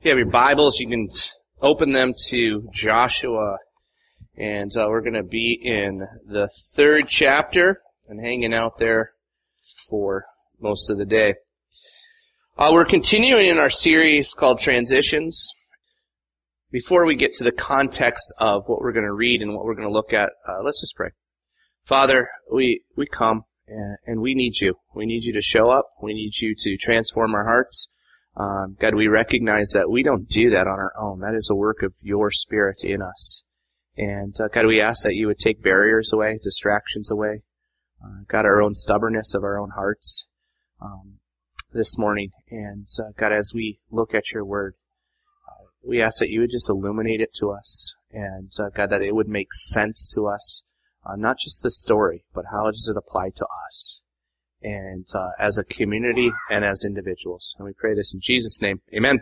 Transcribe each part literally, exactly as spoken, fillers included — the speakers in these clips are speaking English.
If you have your Bibles, you can open them to Joshua, and uh, we're going to be in the third chapter and hanging out there for most of the day. Uh, we're continuing in our series called Transitions. Before we get to the context of what we're going to read and what we're going to look at, uh, let's just pray. Father, we, we come and, and we need you. We need you to show up. We need you to transform our hearts. Um, God, we recognize that we don't do that on our own. That is a work of your Spirit in us. And uh, God, we ask that you would take barriers away, distractions away. Uh, God, our own stubbornness of our own hearts um, this morning. And uh, God, as we look at your word, uh, we ask that you would just illuminate it to us. And uh, God, that it would make sense to us, uh, not just the story, but how does it apply to us? And uh, as a community and as individuals. And we pray this in Jesus' name. Amen.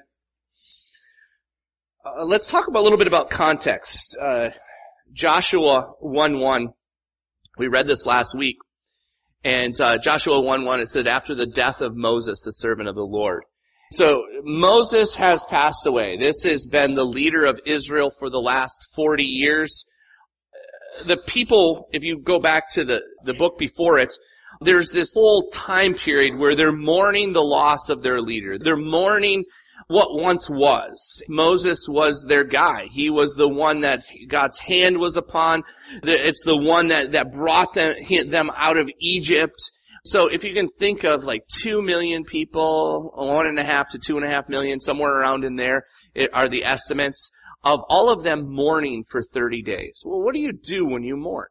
Uh, let's talk about, a little bit about context. Uh, Joshua one one. We read this last week. And uh, Joshua one one, it said, after the death of Moses, the servant of the Lord. So Moses has passed away. This has been the leader of Israel for the last forty years. The people, if you go back to the, the book before it, there's this whole time period where they're mourning the loss of their leader. They're mourning what once was. Moses was their guy. He was the one that God's hand was upon. It's the one that, that brought them, them out of Egypt. So if you can think of like two million people, one and a half to two and a half million, somewhere around in there are the estimates of all of them mourning for thirty days. Well, what do you do when you mourn?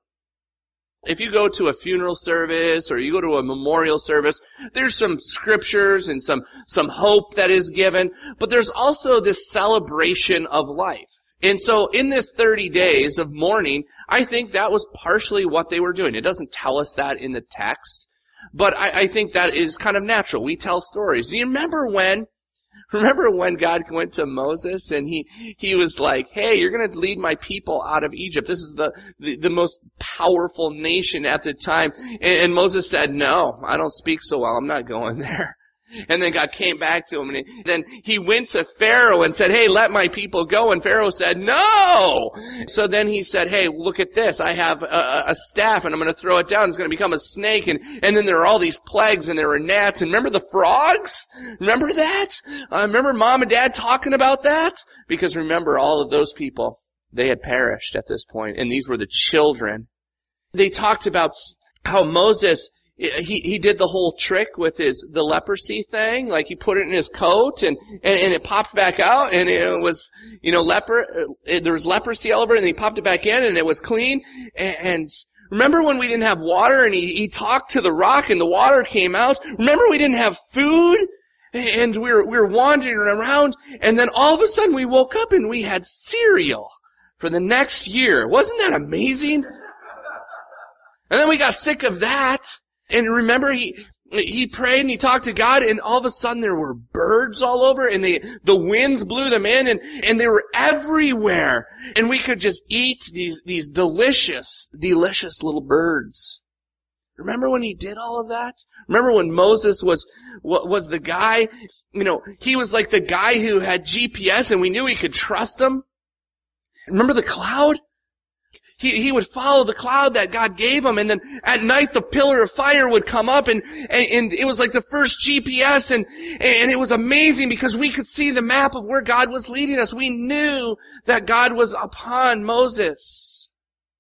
If you go to a funeral service or you go to a memorial service, there's some scriptures and some, some hope that is given, but there's also this celebration of life. And so in this thirty days of mourning, I think that was partially what they were doing. It doesn't tell us that in the text, but I, I think that is kind of natural. We tell stories. Do you remember when Remember when God went to Moses and he, he was like, hey, you're going to lead my people out of Egypt. This is the, the, the most powerful nation at the time. And, and Moses said, no, I don't speak so well. I'm not going there. And then God came back to him and he, then he went to Pharaoh and said, hey, let my people go. And Pharaoh said, no. So then he said, hey, look at this. I have a, a staff and I'm going to throw it down. It's going to become a snake. And, and then there are all these plagues and there were gnats. And remember the frogs? Remember that? Uh, remember mom and dad talking about that? Because remember, all of those people, they had perished at this point. And these were the children. They talked about how Moses, He, he did the whole trick with his, the leprosy thing. Like he put it in his coat and, and, and it popped back out and it was, you know, leper, it, there was leprosy all over it and he popped it back in and it was clean. And, and remember when we didn't have water and he, he talked to the rock and the water came out? Remember we didn't have food and we were, we were wandering around and then all of a sudden we woke up and we had cereal for the next year. Wasn't that amazing? And then we got sick of that. And remember, he he prayed and he talked to God, and all of a sudden there were birds all over, and they, the winds blew them in, and, and they were everywhere. And we could just eat these, these delicious, delicious little birds. Remember when he did all of that? Remember when Moses was, was the guy, you know, he was like the guy who had G P S and we knew we could trust him? Remember the cloud? He, he would follow the cloud that God gave him, and then at night the pillar of fire would come up, and, and, and it was like the first G P S, and, and it was amazing because we could see the map of where God was leading us. We knew that God was upon Moses.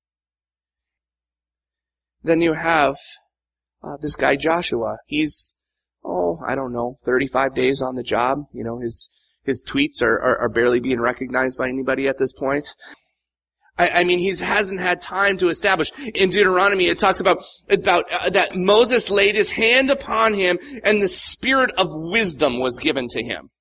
Then you have uh, this guy Joshua. He's, oh, I don't know, thirty-five days on the job. You know, his his tweets are, are, are barely being recognized by anybody at this point. I mean, he hasn't had time to establish. In Deuteronomy, it talks about, about uh, that Moses laid his hand upon him and the spirit of wisdom was given to him.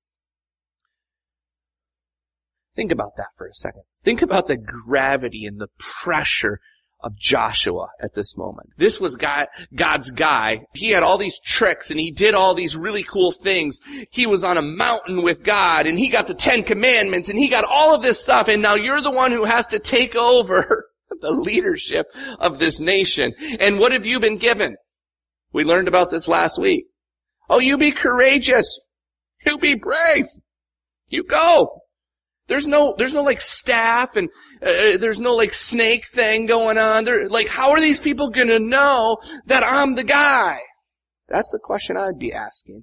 Think about that for a second. Think about the gravity and the pressure of Joshua at this moment. This was God, God's guy. He had all these tricks and he did all these really cool things. He was on a mountain with God and he got the Ten Commandments and he got all of this stuff, and now you're the one who has to take over the leadership of this nation. And what have you been given? We learned about this last week. Oh, you be courageous. You be brave. You go. There's no, there's no like staff and uh, there's no like snake thing going on. They're like, how are these people going to know that I'm the guy? That's the question I'd be asking.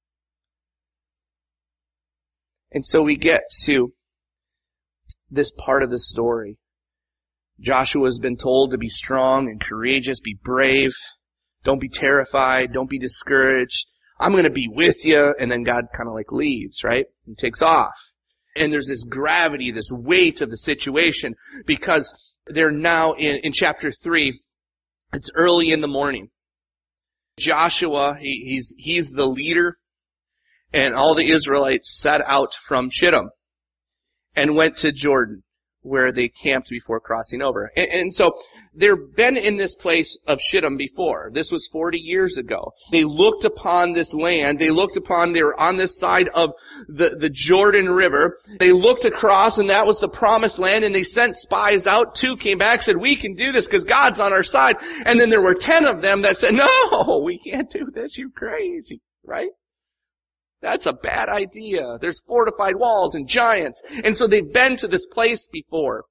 And so we get to this part of the story. Joshua's been told to be strong and courageous, be brave. Don't be terrified. Don't be discouraged. I'm going to be with you. And then God kind of like leaves, right? He takes off. And there's this gravity, this weight of the situation because they're now in, in chapter three. It's early in the morning. Joshua, he, he's, he's the leader, and all the Israelites set out from Shittim and went to Jordan, where they camped before crossing over. And, and so they've been in this place of Shittim before. This was forty years ago. They looked upon this land. They looked upon, they were on this side of the, the Jordan River. They looked across, and that was the promised land, and they sent spies out. Two came back, said, we can do this because God's on our side. And then there were ten of them that said, no, we can't do this. You're crazy, right? That's a bad idea. There's fortified walls and giants. And so they've been to this place before.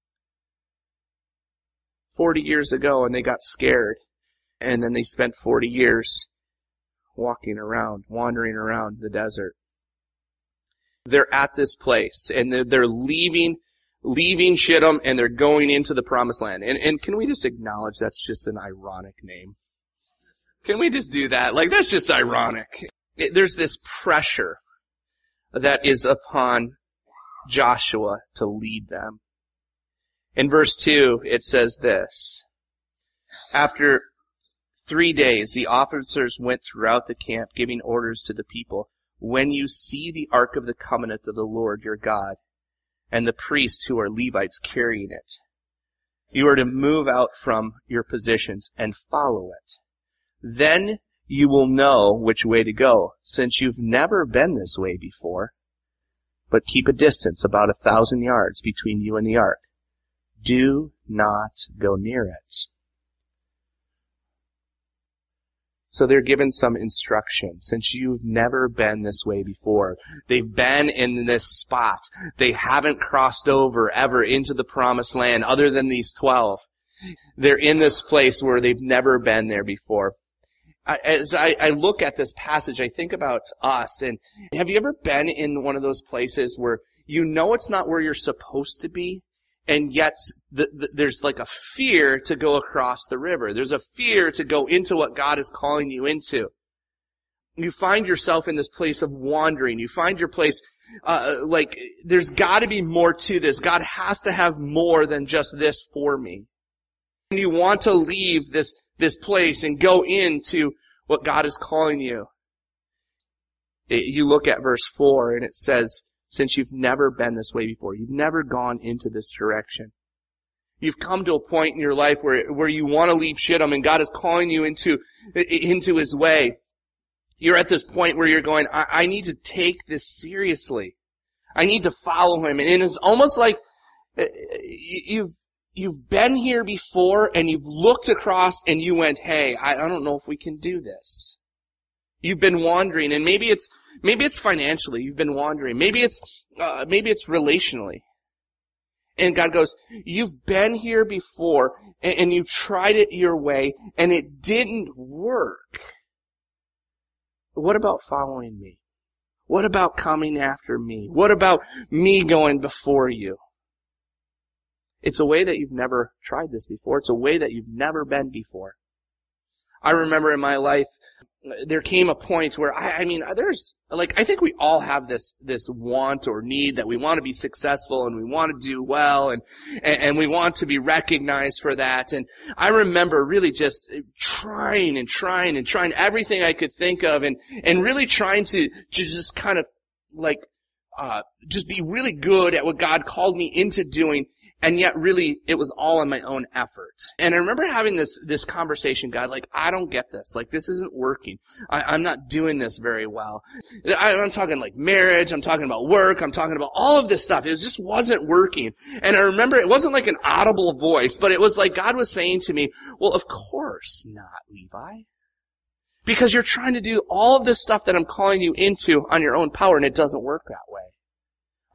Forty years ago, and they got scared. And then they spent forty years walking around, wandering around the desert. They're at this place, and they're, they're leaving, leaving Shittim, and they're going into the promised land. And, and can we just acknowledge that's just an ironic name? Can we just do that? Like, that's just ironic. There's this pressure that is upon Joshua to lead them. In verse two, it says this. After three days, the officers went throughout the camp, giving orders to the people. When you see the ark of the covenant of the Lord your God, and the priests who are Levites carrying it, you are to move out from your positions and follow it. Then you will know which way to go, since you've never been this way before. But keep a distance about a thousand yards between you and the ark. Do not go near it. So they're given some instruction, since you've never been this way before. They've been in this spot. They haven't crossed over ever into the promised land other than these twelve. They're in this place where they've never been there before. As I, I look at this passage, I think about us, and have you ever been in one of those places where you know it's not where you're supposed to be, and yet the, the, there's like a fear to go across the river. There's a fear to go into what God is calling you into. You find yourself in this place of wandering. You find your place, uh, like, there's gotta be more to this. God has to have more than just this for me. And you want to leave this this place and go into what God is calling you. It, you look at verse four and it says, since you've never been this way before, you've never gone into this direction. You've come to a point in your life where, where you want to leave Shittim and God is calling you into, into His way. You're at this point where you're going, I, I need to take this seriously. I need to follow Him. And it's almost like you've, You've been here before and you've looked across and you went, hey, I don't know if we can do this. You've been wandering, and maybe it's, maybe it's financially. You've been wandering. Maybe it's, uh, maybe it's relationally. And God goes, you've been here before and, and you've tried it your way and it didn't work. What about following me? What about coming after me? What about me going before you? It's a way that you've never tried this before. It's a way that you've never been before. I remember in my life, there came a point where, I, I mean, there's, like, I think we all have this, this want or need that we want to be successful and we want to do well and, and, and we want to be recognized for that. And I remember really just trying and trying and trying everything I could think of and, and really trying to, to just kind of, like, uh, just be really good at what God called me into doing. And yet really, it was all in my own effort. And I remember having this, this conversation, God, like, I don't get this. Like, this isn't working. I, I'm not doing this very well. I, I'm talking like marriage. I'm talking about work. I'm talking about all of this stuff. It just wasn't working. And I remember it wasn't like an audible voice, but it was like God was saying to me, well, of course not, Levi. Because you're trying to do all of this stuff that I'm calling you into on your own power, and it doesn't work that way.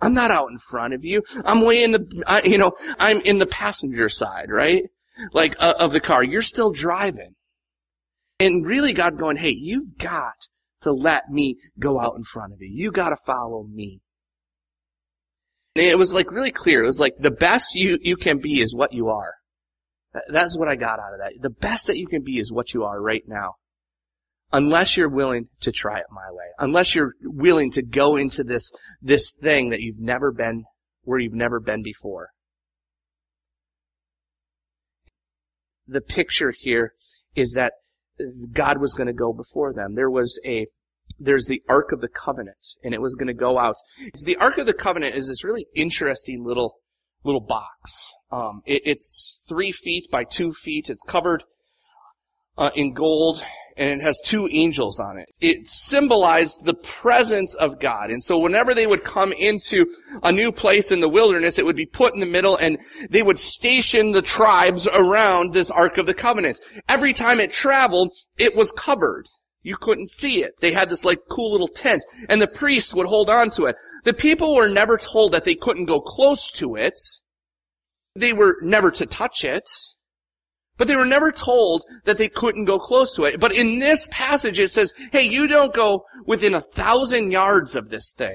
I'm not out in front of you. I'm way in the, I, you know, I'm in the passenger side, right? Like, uh, of the car. You're still driving. And really God's going, hey, you've got to let me go out in front of you. You got to follow me. And it was like really clear. It was like the best you, you can be is what you are. That's what I got out of that. The best that you can be is what you are right now. Unless you're willing to try it my way. Unless you're willing to go into this, this thing that you've never been, where you've never been before. The picture here is that God was going to go before them. There was a, there's the Ark of the Covenant, and it was going to go out. So the Ark of the Covenant is this really interesting little, little box. Um, it, it's three feet by two feet. It's covered uh, in gold, and it has two angels on it. It symbolized the presence of God. And so whenever they would come into a new place in the wilderness, it would be put in the middle, and they would station the tribes around this Ark of the Covenant. Every time it traveled, it was covered. You couldn't see it. They had this like cool little tent, and the priest would hold on to it. The people were never told that they couldn't go close to it. They were never to touch it. But they were never told that they couldn't go close to it. But in this passage it says, hey, you don't go within a thousand yards of this thing.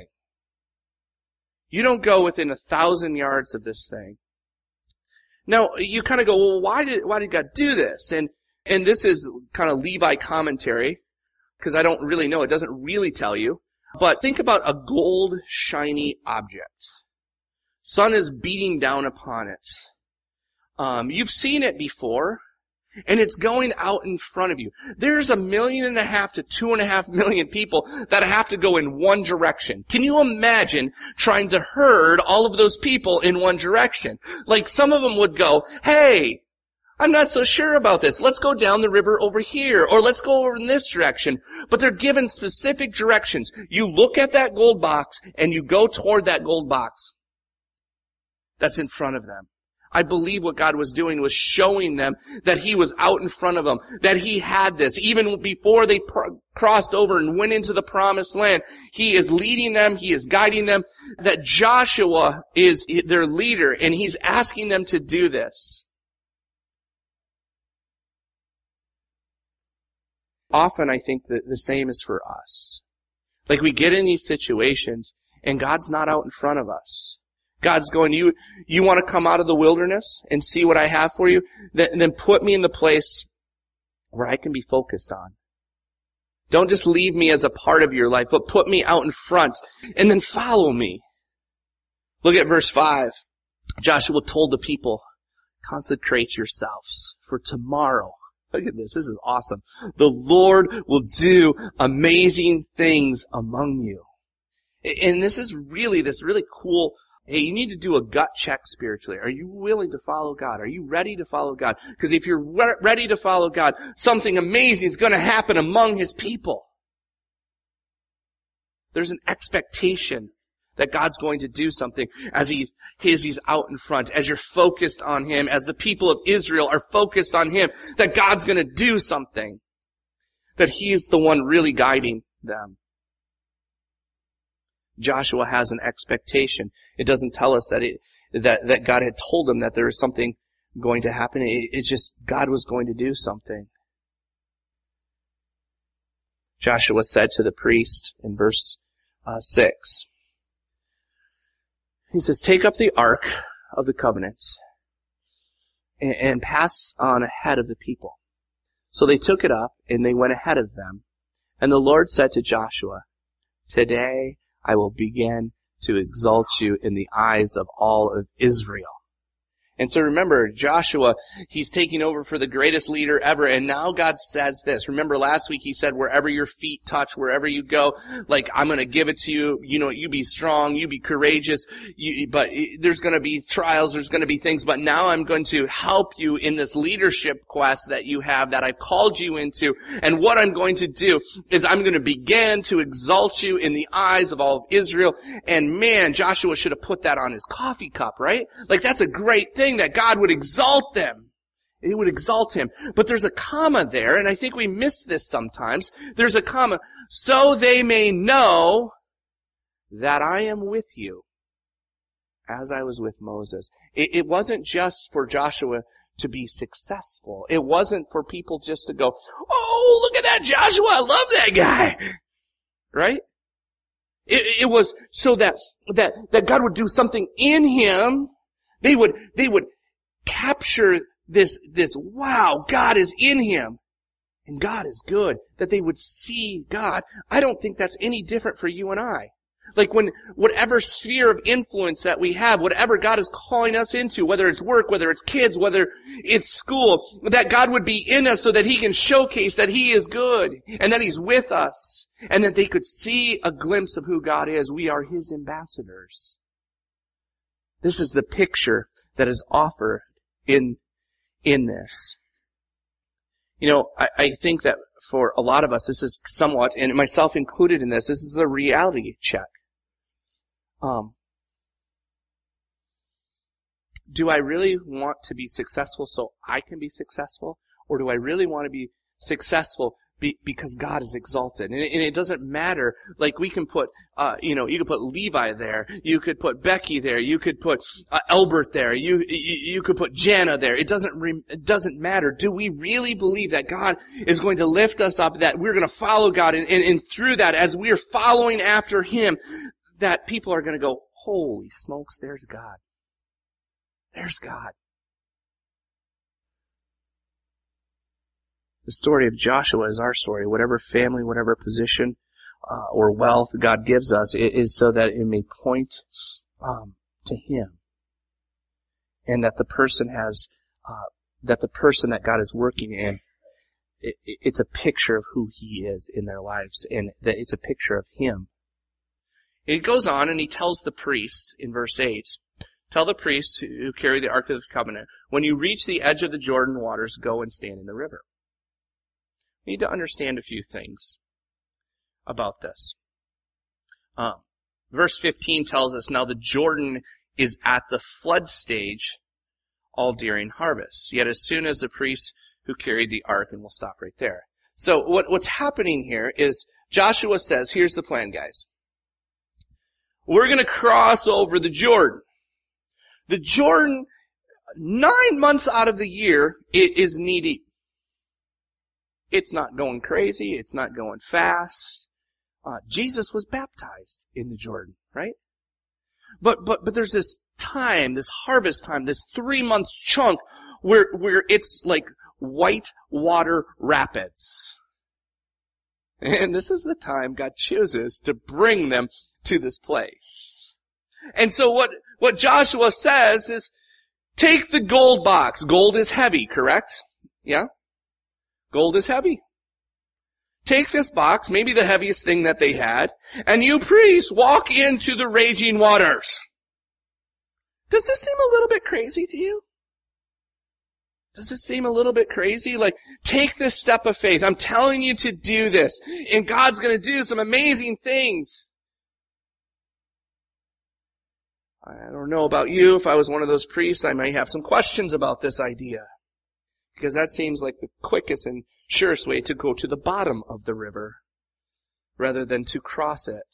You don't go within a thousand yards of this thing. Now, you kind of go, well, why did, why did God do this? And, and this is kind of Levi commentary, because I don't really know. It doesn't really tell you. But think about a gold, shiny object. Sun is beating down upon it. Um, you've seen it before, and it's going out in front of you. There's a million and a half to two and a half million people that have to go in one direction. Can you imagine trying to herd all of those people in one direction? Like some of them would go, hey, I'm not so sure about this. Let's go down the river over here, or let's go over in this direction. But they're given specific directions. You look at that gold box, and you go toward that gold box that's in front of them. I believe what God was doing was showing them that He was out in front of them, that He had this. Even before they pr- crossed over and went into the promised land, He is leading them, He is guiding them, that Joshua is their leader, and He's asking them to do this. Often I think that the same is for us. Like we get in these situations, and God's not out in front of us. God's going, you, you want to come out of the wilderness and see what I have for you? Then, then put me in the place where I can be focused on. Don't just leave me as a part of your life, but put me out in front and then follow me. Look at verse five. Joshua told the people, consecrate yourselves for tomorrow. Look at this. This is awesome. The Lord will do amazing things among you. And this is really, this really cool. Hey, you need to do a gut check spiritually. Are you willing to follow God? Are you ready to follow God? Because if you're re- ready to follow God, something amazing is going to happen among His people. There's an expectation that God's going to do something as He's, as He's out in front, as you're focused on Him, as the people of Israel are focused on Him, that God's going to do something. That He is the one really guiding them. Joshua has an expectation. It doesn't tell us that it, that, that God had told him that there is something going to happen. It, it's just God was going to do something. Joshua said to the priest in verse uh, six, he says, take up the ark of the covenant and, and pass on ahead of the people. So they took it up and they went ahead of them. And the Lord said to Joshua, today I will begin to exalt you in the eyes of all of Israel. And so remember, Joshua, he's taking over for the greatest leader ever, and now God says this. Remember last week he said, wherever your feet touch, wherever you go, like, I'm gonna give it to you, you know, you be strong, you be courageous, you, but there's gonna be trials, there's gonna be things, but now I'm going to help you in this leadership quest that you have, that I've called you into, and what I'm going to do is I'm gonna begin to exalt you in the eyes of all of Israel, and man, Joshua should have put that on his coffee cup, right? Like, that's a great thing. That God would exalt them. It would exalt him. But there's a comma there, and I think we miss this sometimes. There's a comma. So they may know that I am with you. as I was with Moses. It, it wasn't just for Joshua to be successful. It wasn't for people just to go, oh, look at that Joshua, I love that guy. Right? It, it was so that, that, that God would do something in him. They would, they would capture this, this, wow, God is in him. And God is good. That they would see God. I don't think that's any different for you and I. Like when, whatever sphere of influence that we have, whatever God is calling us into, whether it's work, whether it's kids, whether it's school, that God would be in us so that He can showcase that He is good and that He's with us and that they could see a glimpse of who God is. We are His ambassadors. This is the picture that is offered in, in this. You know, I, I think that for a lot of us, this is somewhat, and myself included in this, this is a reality check. Um, do I really want to be successful so I can be successful? Or do I really want to be successful be, because God is exalted? And it, and it doesn't matter, like we can put, uh, you know, you could put Levi there, you could put Becky there, you could put uh, Albert there, you, you you could put Jana there. It doesn't re, it doesn't matter. Do we really believe that God is going to lift us up, that we're going to follow God, and, and, and through that, as we're following after Him, that people are going to go, holy smokes, there's God. There's God. The story of Joshua is our story. Whatever family, whatever position uh, or wealth God gives us, it is so that it may point um, to Him, and that the person has, uh, that the person that God is working in, it, it's a picture of who He is in their lives, and that it's a picture of Him. It goes on and he tells the priest in verse eight, tell the priests who carry the Ark of the Covenant, when you reach the edge of the Jordan waters, go and stand in the river. We need to understand a few things about this. Um, verse fifteen tells us, now the Jordan is at the flood stage all during harvest. Yet as soon as the priests who carried the ark, and we'll stop right there. So what, what's happening here is Joshua says, here's the plan, guys. We're going to cross over the Jordan. The Jordan, nine months out of the year, it is knee deep. It's not going crazy. It's not going fast. Uh, Jesus was baptized in the Jordan, right? But, but, but there's this time, this harvest time, this three month chunk where, where it's like white water rapids. And this is the time God chooses to bring them to this place. And so what, what Joshua says is, take the gold box. Gold is heavy, correct? Yeah? Gold is heavy. Take this box, maybe the heaviest thing that they had, and you priests walk into the raging waters. Does this seem a little bit crazy to you? Does this seem a little bit crazy? Like, take this step of faith. I'm telling you to do this. And God's going to do some amazing things. I don't know about you. If I was one of those priests, I might have some questions about this idea. Because that seems like the quickest and surest way to go to the bottom of the river rather than to cross it.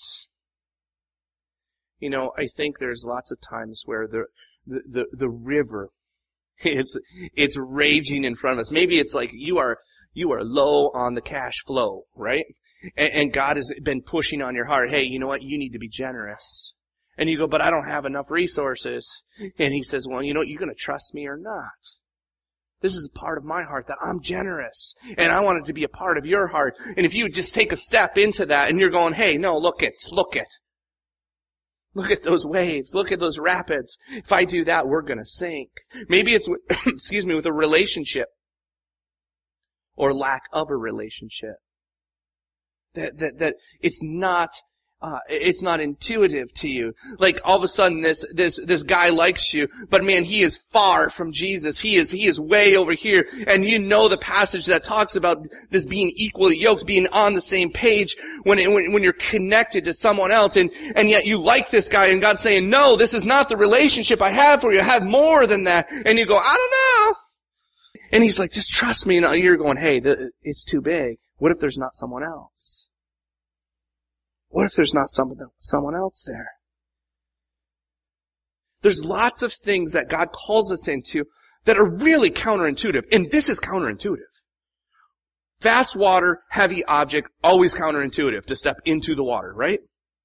You know, I think there's lots of times where the the the, the river It's, it's raging in front of us. Maybe it's like you are, you are low on the cash flow, right? And, and God has been pushing on your heart, hey, you know what? You need to be generous. And you go, but I don't have enough resources. And He says, well, you know what? You're going to trust me or not. This is a part of my heart that I'm generous. And I want it to be a part of your heart. And if you would just take a step into that and you're going, hey, no, look it, look it. Look at those waves. Look at those rapids. If I do that, we're going to sink. Maybe it's, with, excuse me, with a relationship or lack of a relationship. That, that, that it's not, uh, it's not intuitive to you. Like all of a sudden this, this, this guy likes you, but man, he is far from Jesus. He is, he is way over here. And you know the passage that talks about this being equally yoked, being on the same page when, it, when, when you're connected to someone else. And, and yet you like this guy and God's saying, no, this is not the relationship I have for you. I have more than that. And you go, I don't know. And He's like, just trust me. And you're going, hey, the, it's too big. What if there's not someone else? What if there's not some, someone else there? There's lots of things that God calls us into that are really counterintuitive. And this is counterintuitive. Fast water, heavy object, always counterintuitive to step into the water, right?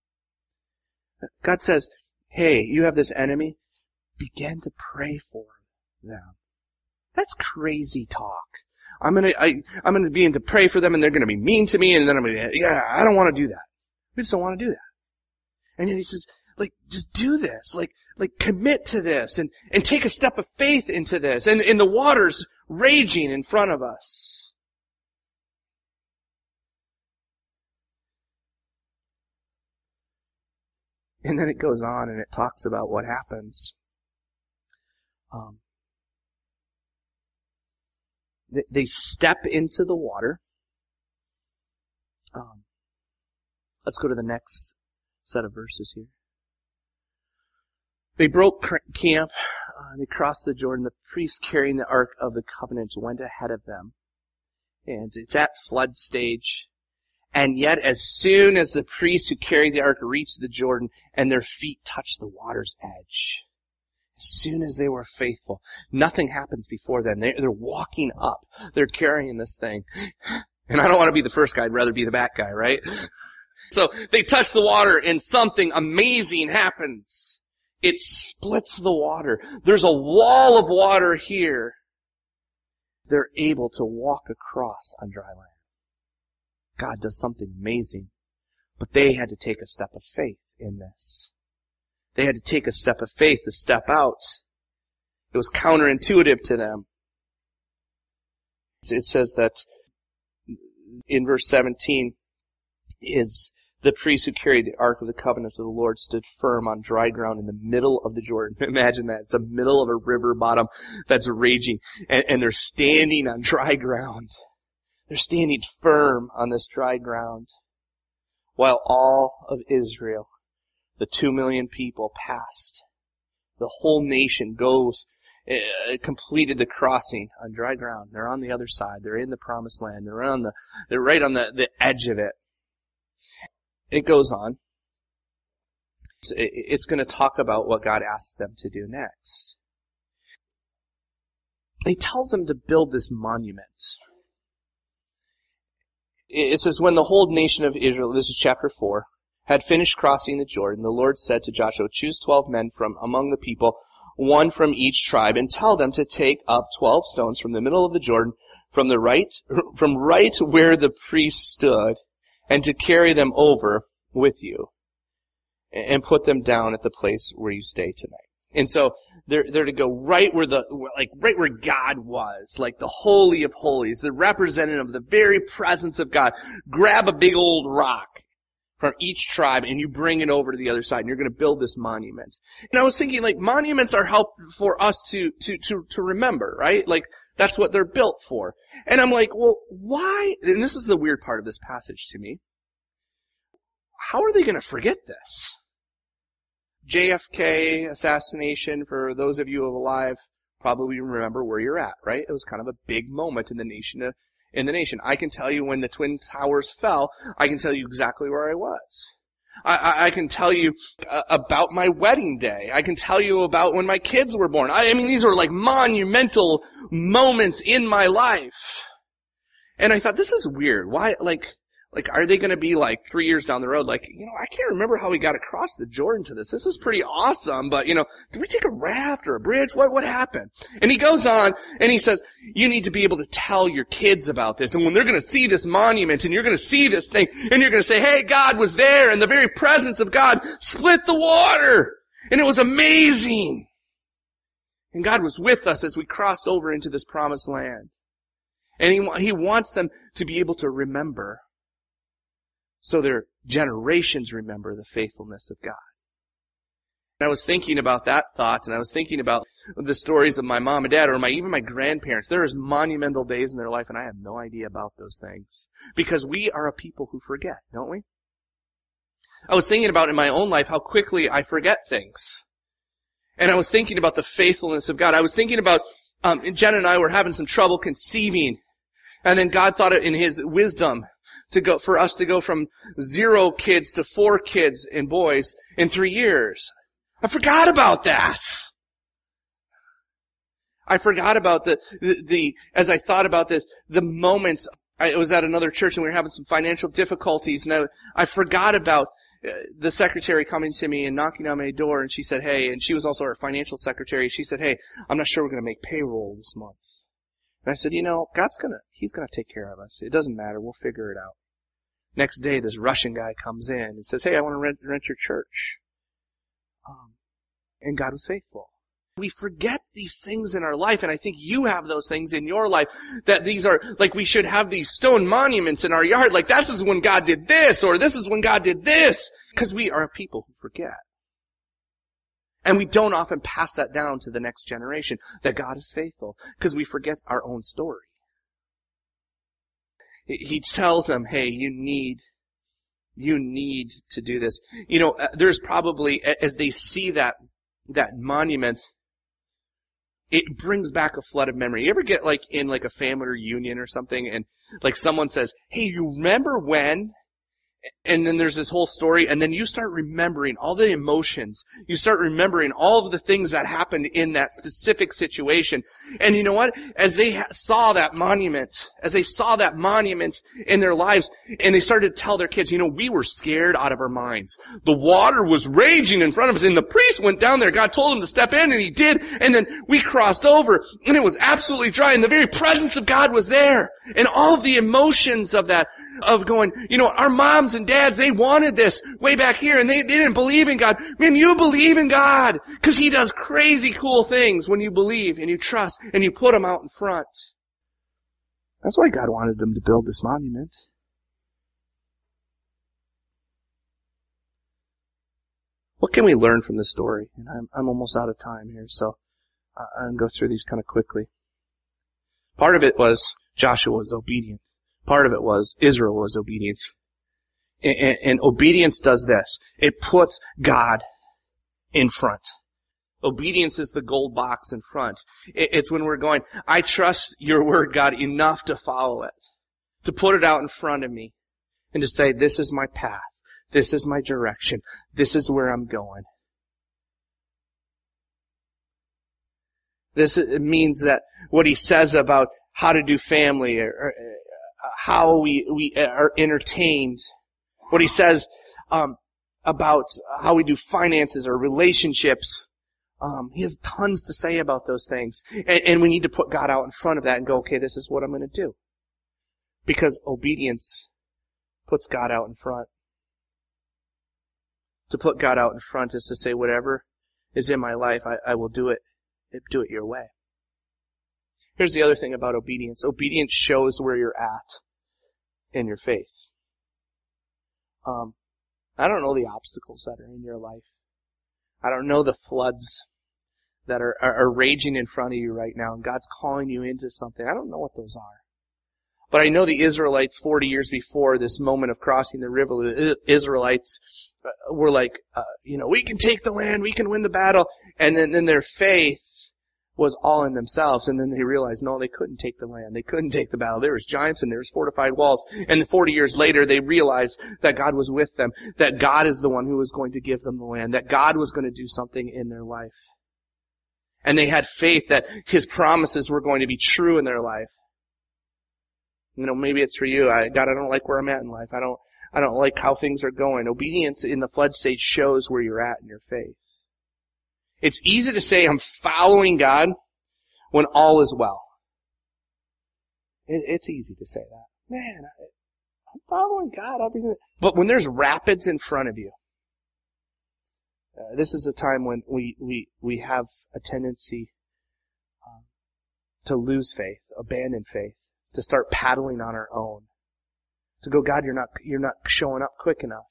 God says, hey, you have this enemy. Begin to pray for them. That's crazy talk. I'm gonna, I, I'm gonna begin to pray for them and they're gonna be mean to me and then I'm gonna, yeah, I don't want to do that. We just don't want to do that. And then he says, like, just do this. Like, like commit to this and, and take a step of faith into this. And, and the water's raging in front of us. And then it goes on and it talks about what happens. Um, they, they step into the water. Um, let's go to the next set of verses here. They broke camp. Uh, they crossed the Jordan. The priests carrying the Ark of the Covenant went ahead of them. And it's at flood stage. And yet as soon as the priests who carried the Ark reached the Jordan and their feet touched the water's edge, as soon as they were faithful, nothing happens before then. They, they're walking up. They're carrying this thing. And I don't want to be the first guy. I'd rather be the back guy, right? So they touch the water and something amazing happens. It splits the water. There's a wall of water here. They're able to walk across on dry land. God does something amazing. But they had to take a step of faith in this. They had to take a step of faith to step out. It was counterintuitive to them. It says that in verse seventeen is the priests who carried the Ark of the Covenant of the Lord stood firm on dry ground in the middle of the Jordan. Imagine that. It's the middle of a river bottom that's raging. And, and they're standing on dry ground. They're standing firm on this dry ground. While all of Israel, the two million people, passed. The whole nation goes, uh, completed the crossing on dry ground. They're on the other side. They're in the promised land. They're on the, they're right on the, the edge of it. It goes on. It's going to talk about what God asked them to do next. He tells them to build this monument. It says, when the whole nation of Israel, this is chapter four, had finished crossing the Jordan, the Lord said to Joshua, choose twelve men from among the people, one from each tribe, and tell them to take up twelve stones from the middle of the Jordan, from the right, from right where the priest stood, and to carry them over with you, and put them down at the place where you stay tonight. And so they're they're to go right where the like right where God was, like the Holy of Holies, the representative of the very presence of God. Grab a big old rock from each tribe and you bring it over to the other side, and you're going to build this monument. And I was thinking, like, monuments are helpful for us to to to to remember, right? Like, that's what they're built for. And I'm like, well, why? And this is the weird part of this passage to me. How are they going to forget this? J F K assassination, for those of you who are alive, probably remember where you're at, right? It was kind of a big moment in the nation. Uh, in the nation, I can tell you when the Twin Towers fell. I can tell you exactly where I was. I, I, I can tell you uh, about my wedding day. I can tell you about when my kids were born. I, I mean, these are like monumental moments in my life. And I thought, this is weird. Why, like, Like, are they going to be like three years down the road, like, you know, I can't remember how we got across the Jordan to this. This is pretty awesome, but, you know, did we take a raft or a bridge? What, what happened? And he goes on and he says, you need to be able to tell your kids about this. And when they're going to see this monument and you're going to see this thing and you're going to say, hey, God was there and the very presence of God split the water. And it was amazing. And God was with us as we crossed over into this promised land. And he, he wants them to be able to remember, so their generations remember the faithfulness of God. And I was thinking about that thought, and I was thinking about the stories of my mom and dad, or my even my grandparents. There is monumental days in their life, and I have no idea about those things. Because we are a people who forget, don't we? I was thinking about in my own life how quickly I forget things. And I was thinking about the faithfulness of God. I was thinking about, um, Jen and I were having some trouble conceiving. And then God thought it in His wisdom to go, for us to go from zero kids to four kids and boys in three years. I forgot about that. I forgot about the, the, the as I thought about this, the moments. I was at another church and we were having some financial difficulties, and I, I forgot about uh, the secretary coming to me and knocking on my door, and she said, hey, and she was also our financial secretary. She said, hey, I'm not sure we're going to make payroll this month. And I said, you know, God's going to, He's going to take care of us. It doesn't matter. We'll figure it out. Next day, this Russian guy comes in and says, hey, I want to rent, rent your church. Um, and God was faithful. We forget these things in our life, and I think you have those things in your life, that these are, like we should have these stone monuments in our yard, like this is when God did this, or this is when God did this, because we are a people who forget. And we don't often pass that down to the next generation, that God is faithful, because we forget our own story. He tells them, hey, you need, you need to do this. You know, there's probably, as they see that, that monument, it brings back a flood of memory. You ever get like in like a family reunion or something, and like someone says, hey, you remember when? And then there's this whole story, and then you start remembering all the emotions. You start remembering all of the things that happened in that specific situation. And you know what? As they ha- saw that monument, as they saw that monument in their lives, and they started to tell their kids, you know, we were scared out of our minds. The water was raging in front of us, and the priest went down there. God told him to step in, and he did. And then we crossed over, and it was absolutely dry, and the very presence of God was there. And all of the emotions of that, of going, you know, our moms and dads, they wanted this way back here, and they, they didn't believe in God. Man, you believe in God, because He does crazy cool things when you believe and you trust and you put Him out in front. That's why God wanted them to build this monument. What can we learn from this story? And I'm, I'm almost out of time here, so I'm going to go through these kind of quickly. Part of it was Joshua was obedient. Part of it was Israel was obedient. And, and, and obedience does this. It puts God in front. Obedience is the gold box in front. It, it's when we're going, I trust your word, God, enough to follow it. To put it out in front of me. And to say, this is my path. This is my direction. This is where I'm going. This means that what he says about how to do family, or, or how we, we are entertained, what he says um, about how we do finances or relationships, um, he has tons to say about those things. And, and we need to put God out in front of that and go, okay, this is what I'm going to do. Because obedience puts God out in front. To put God out in front is to say, whatever is in my life, I, I will do it, do it your way. Here's the other thing about obedience. Obedience shows where you're at in your faith. Um, I don't know the obstacles that are in your life. I don't know the floods that are, are, are raging in front of you right now, and God's calling you into something. I don't know what those are. But I know the Israelites forty years before this moment of crossing the river, the Israelites were like, uh, you know, we can take the land, we can win the battle. And then, then their faith was all in themselves, and then they realized, no, they couldn't take the land. They couldn't take the battle. There was giants and there was fortified walls. And forty years later, they realized that God was with them, that God is the one who was going to give them the land, that God was going to do something in their life. And they had faith that His promises were going to be true in their life. You know, maybe it's for you. I, God, I don't like where I'm at in life. I don't, I don't like how things are going. Obedience in the flood stage shows where you're at in your faith. It's easy to say I'm following God when all is well. It, it's easy to say that. Man, I, I'm following God. Everything. But when there's rapids in front of you, uh, this is a time when we, we, we have a tendency uh, to lose faith, abandon faith, to start paddling on our own. To go, God, you're not, you're not showing up quick enough.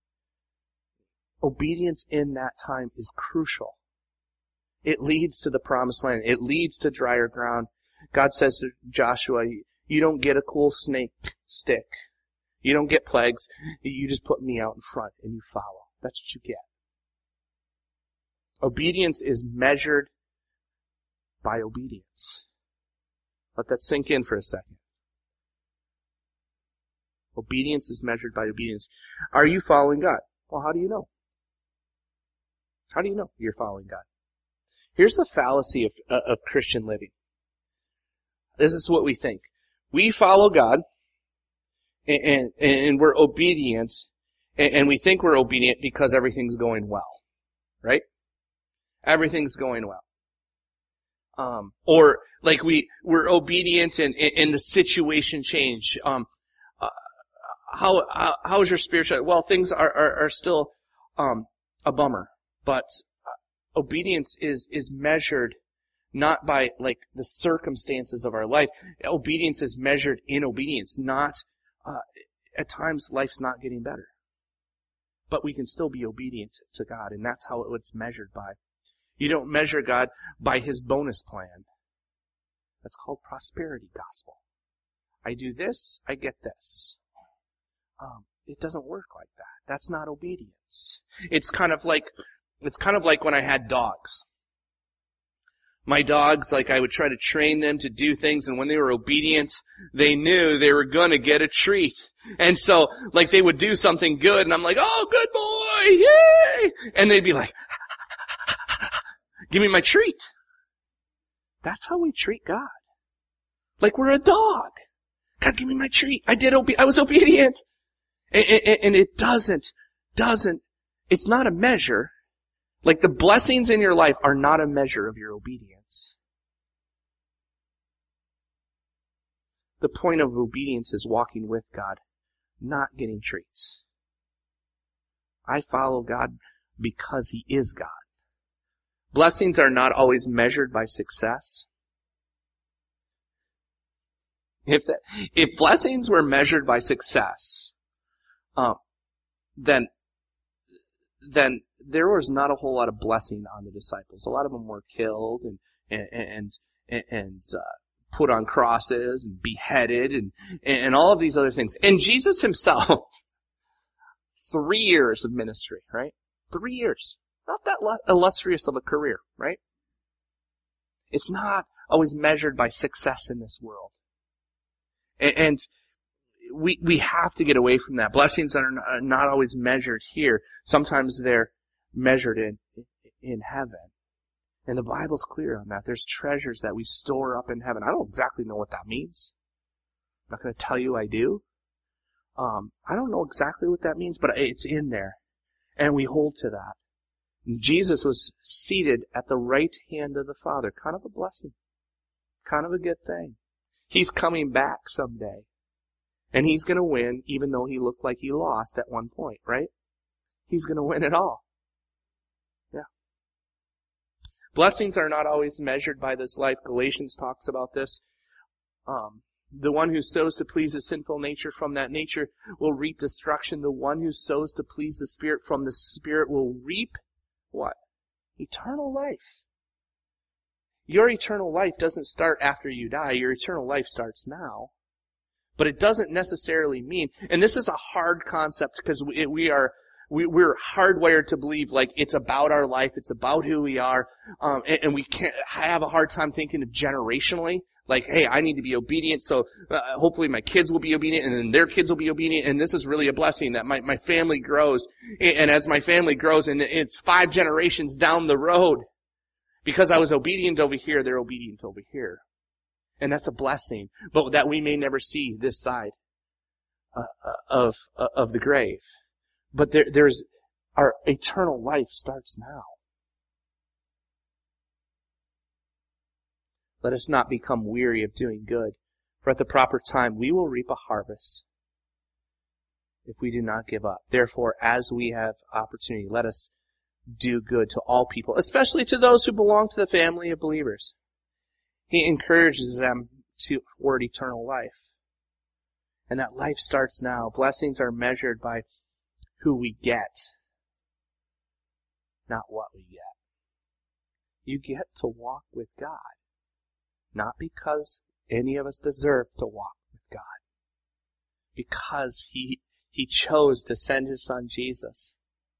Obedience in that time is crucial. It leads to the promised land. It leads to drier ground. God says to Joshua, you don't get a cool snake stick. You don't get plagues. You just put me out in front and you follow. That's what you get. Obedience is measured by obedience. Let that sink in for a second. Obedience is measured by obedience. Are you following God? Well, how do you know? How do you know you're following God? Here's the fallacy of, uh, of Christian living. This is what we think. We follow God, and, and, and we're obedient, and, and we think we're obedient because everything's going well. Right? Everything's going well. Um, or like we, we're obedient and, and the situation change. Um, uh, how, how, how's your spiritual, well, things are, are, are still, um, a bummer, but obedience is, is measured not by like the circumstances of our life. Obedience is measured in obedience, not, uh, at times life's not getting better. But we can still be obedient to God, and that's how it's measured by. You don't measure God by His bonus plan. That's called prosperity gospel. I do this, I get this. Um, it doesn't work like that. That's not obedience. It's kind of like, it's kind of like when I had dogs. My dogs, like I would try to train them to do things, and when they were obedient, they knew they were gonna get a treat. And so, like they would do something good, and I'm like, oh, good boy, yay! And they'd be like, give me my treat. That's how we treat God. Like we're a dog. God, give me my treat. I did, obe- I was obedient. And, and, and it doesn't, doesn't, it's not a measure. Like the blessings in your life are not a measure of your obedience. The point of obedience is walking with God, not getting treats. I follow God because He is God. Blessings are not always measured by success. If that, if blessings were measured by success, um, then then there was not a whole lot of blessing on the disciples. A lot of them were killed and and and, and uh, put on crosses and beheaded and and all of these other things. And Jesus Himself, three years of ministry, right? Three years. Not that illustrious of a career, right? It's not always measured by success in this world. And, and we we have to get away from that. Blessings are not always measured here. Sometimes they're measured in in heaven. And the Bible's clear on that. There's treasures that we store up in heaven. I don't exactly know what that means. I'm not going to tell you I do. Um, I don't know exactly what that means, but it's in there. And we hold to that. Jesus was seated at the right hand of the Father. Kind of a blessing. Kind of a good thing. He's coming back someday. And He's going to win, even though He looked like He lost at one point, right? He's going to win it all. Yeah. Blessings are not always measured by this life. Galatians talks about this. Um, the one who sows to please his sinful nature, from that nature will reap destruction. The one who sows to please the Spirit, from the Spirit will reap what? Eternal life. Your eternal life doesn't start after you die. Your eternal life starts now. But it doesn't necessarily mean, and this is a hard concept because we, we are, we, we're hardwired to believe like it's about our life, it's about who we are, um, and, and we can't have a hard time thinking of generationally. Like, hey, I need to be obedient, so uh, hopefully my kids will be obedient, and then their kids will be obedient, and this is really a blessing that my, my family grows. And, and as my family grows, and it's five generations down the road, because I was obedient over here, they're obedient over here. And that's a blessing, but that we may never see this side uh, of uh, of the grave. But there, there's our eternal life starts now. Let us not become weary of doing good, for at the proper time we will reap a harvest if we do not give up. Therefore, as we have opportunity, let us do good to all people, especially to those who belong to the family of believers. He encourages them toward eternal life. And that life starts now. Blessings are measured by who we get, not what we get. You get to walk with God, not because any of us deserve to walk with God, because He, He chose to send His Son Jesus.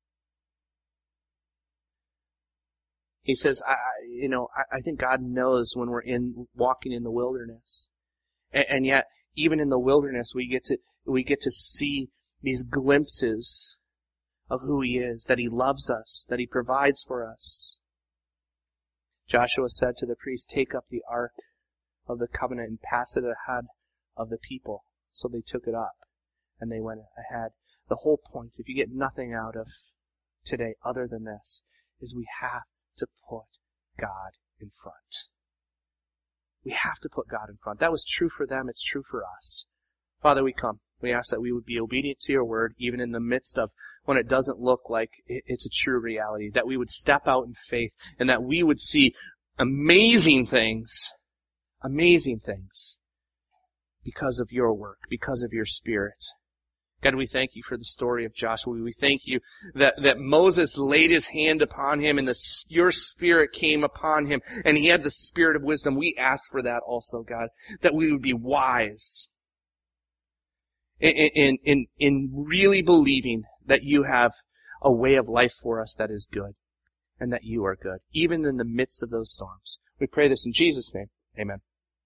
He says, I, you know, I, I think God knows when we're in, walking in the wilderness. And, and yet, even in the wilderness, we get to, we get to see these glimpses of who He is, that He loves us, that He provides for us. Joshua said to the priest, take up the ark of the covenant and pass it ahead of the people. So they took it up and they went ahead. The whole point, if you get nothing out of today other than this, is we have to put God in front. We have to put God in front. That was true for them. It's true for us. Father, we come. We ask that we would be obedient to your word, even in the midst of when it doesn't look like it's a true reality. That we would step out in faith and that we would see amazing things, amazing things because of your work, because of your Spirit. God, we thank you for the story of Joshua. We thank you that, that Moses laid his hand upon him and the, your Spirit came upon him and he had the spirit of wisdom. We ask for that also, God, that we would be wise in, in, in, in really believing that you have a way of life for us that is good and that you are good, even in the midst of those storms. We pray this in Jesus' name. Amen.